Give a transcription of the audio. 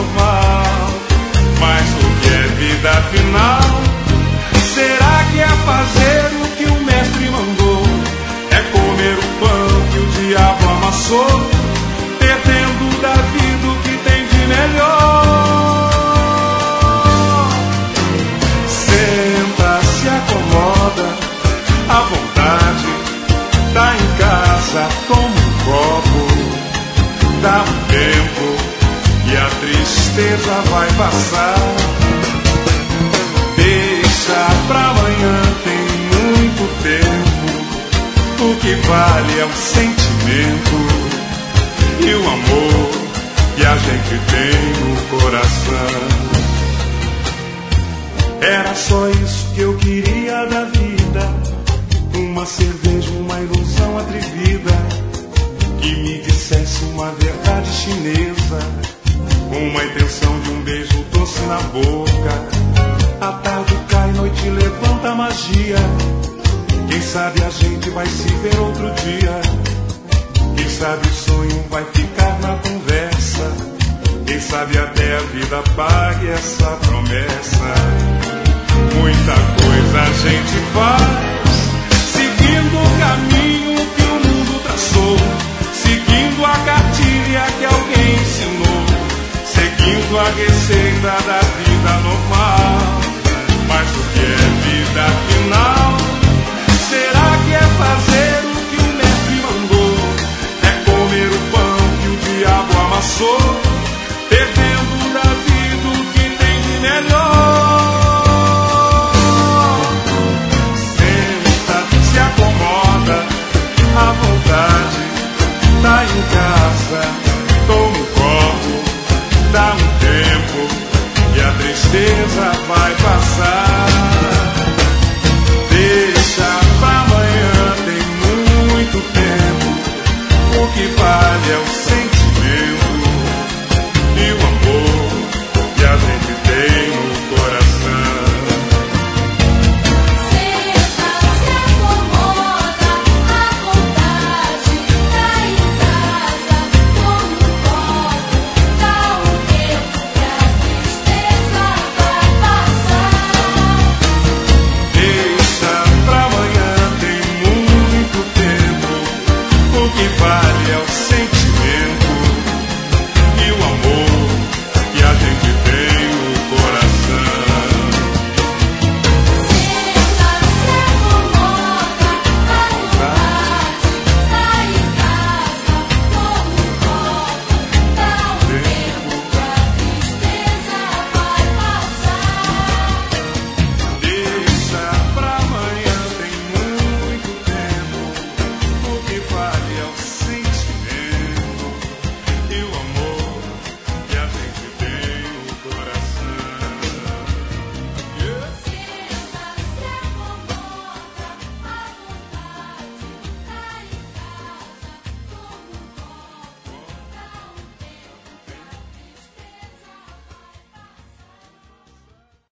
normal. Mas o que é vida afinal? Será que é fazer o que o mestre mandou? É comer o pão que o diabo amassou, perdendo da vida o que tem de melhor. Senta, se acomoda, à vontade, tá em casa, toma um copo, dá um tempo e a tristeza vai passar. Deixa pra amanhã, tem muito tempo. O que vale é o sentimento e o amor que a gente tem no coração. Era só isso que eu queria da vida, uma cerveja, uma ilusão atrevida, que me dissesse uma verdade chinesa, uma intenção de um beijo doce na boca. A tarde cai, noite levanta a magia. Quem sabe a gente vai se ver outro dia. Quem sabe o sonho vai ficar na conversa. Quem sabe até a vida pague essa promessa. Muita coisa a gente faz, seguindo o caminho que o mundo traçou, seguindo a cartilha que alguém ensinou, seguindo a receita da vida normal. Mas o que é vida afinal? Será que é fazer o que o mestre mandou? É comer o pão que o diabo amassou, perdendo da vida o que tem de melhor. Senta, se acomoda, à vontade, tá em casa, toma um copo, dá um tempo e a tristeza vai passar.